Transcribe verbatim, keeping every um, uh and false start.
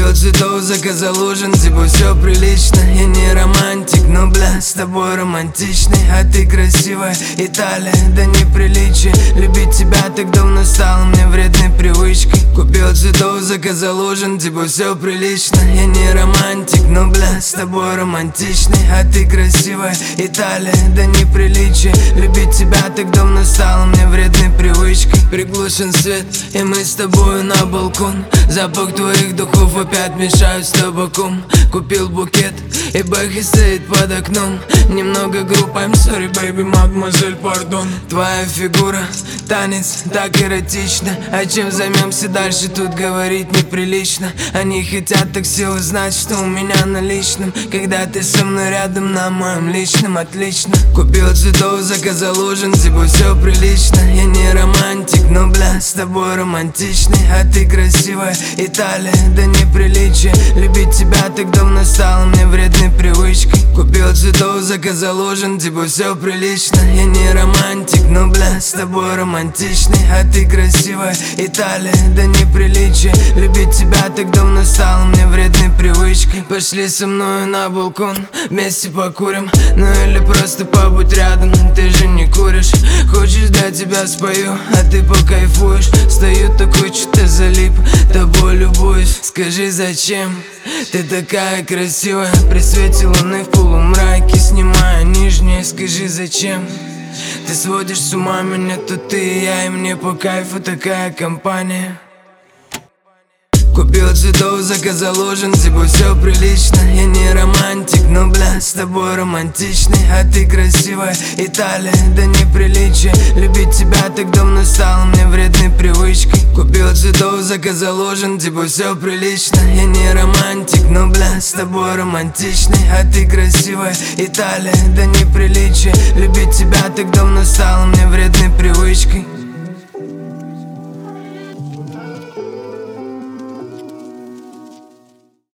Купил цветов, заказал ужин, типа все прилично. Я не романтик, но бля, с тобой романтичный. А ты красивая, Италия, да неприличие. Любить тебя так давно стало мне вредной привычкой. Купил цветов, заказал ужин, типа все прилично. Я не романтик, но бля, с тобой романтичный. А ты красивая, Италия, да неприличие. Любить тебя так давно стало мне вредной привычкой. Приглушен свет, и мы с тобой на балкон. Запах твоих духов опять мешают с табаком. Купил букет, и бэхи стоит под окном. Немного грубо, I'm sorry, baby, мадемуазель, пардон. Твоя фигура, танец, так эротично. А чем займемся дальше, тут говорить неприлично. Они хотят так все узнать, что у меня на личном. Когда ты со мной рядом, на моем личном, отлично. Купил цветов, заказал ужин, типа все прилично. Я не романтик, но бля, с тобой романтичный. А ты красивая, Италия, да неприличие. Любить тебя так давно стало мне вредной привычкой. Купил цветов, заказал ужин, типа все прилично. Я не романтик, но бля, с тобой романтичный. А ты красивая, Италия, да неприличие. Любить тебя так давно стало мне вредной привычкой. Пошли со мною на балкон, вместе покурим. Ну или просто побудь рядом, ты же не куришь. Хочешь, для тебя спою, а ты покайфуешь. Стою такой, что-то залип, тобой любуюсь. Скажи, зачем ты такая красивая? При свете луны в полумраке, снимая нижнее. Скажи, зачем ты сводишь с ума меня? Тут ты и я, и мне по кайфу такая компания. Купил цветов, заказал ужин, типа все прилично. Я не романтик, но бля, с тобой романтичный. А ты красивая, Италия, да неприличие. Любить тебя так давно стало мне вредной привычкой. Купил цветов, заказал ужин, типа все прилично. Я не романтик, но бля, с тобой романтичный. А ты красивая, Италия, да неприличие. Любить тебя так давно стало мне